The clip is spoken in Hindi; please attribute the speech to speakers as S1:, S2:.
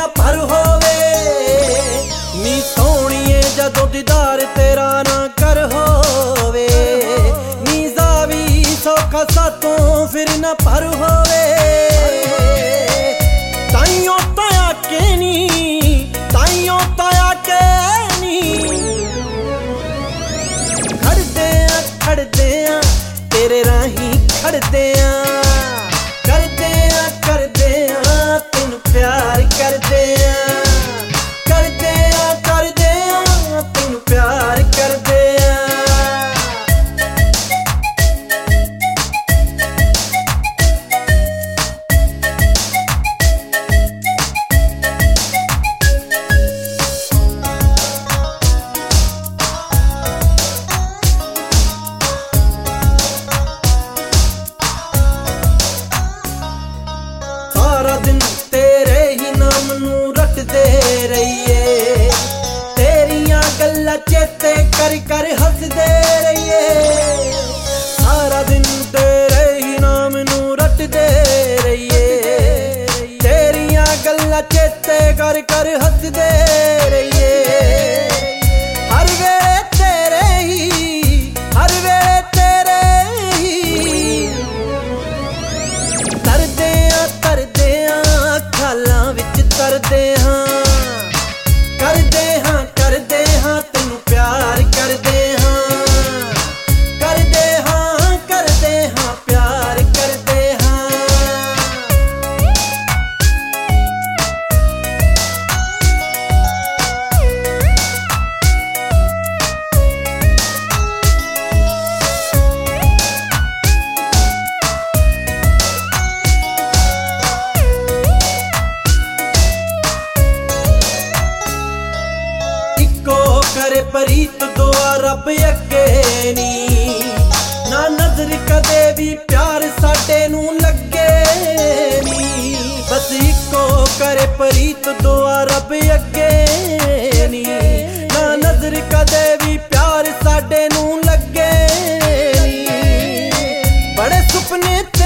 S1: भर होवे नी सोहणीए जदों दीदार तेरा ना कर होवे नी जावी सौखा सातों फिर ना भर होवे ताइयों ताया के नी ताइयों ताया के नी खड़दे आ तेरे राही खड़दे आ करदे आ तेनू प्यार करदे आ तेनू प्यार करदे आ सारा दिन तेरे ही नाम नू रटदे रहिए तेरियां गल्लां चेते कर हसदे रहिए सारा दिन तेरे ही नाम नू रटदे रहिए तेरियां गल्लां चेते कर हसदे रहिए हर वेले तेरे ही तरदे आ खालां विच तरदे हाँ करदे हाँ तेनू प्यार करदे हाँ प्यार करदे हाँ करे परीत दुआ रब अगे नी ना नजर कदे भी प्यार साडे नू लगे नी बस इको करे परीत दुआ रब अगे नी ना नजर कदे भी प्यार साडे नू लगे नी बड़े सुपने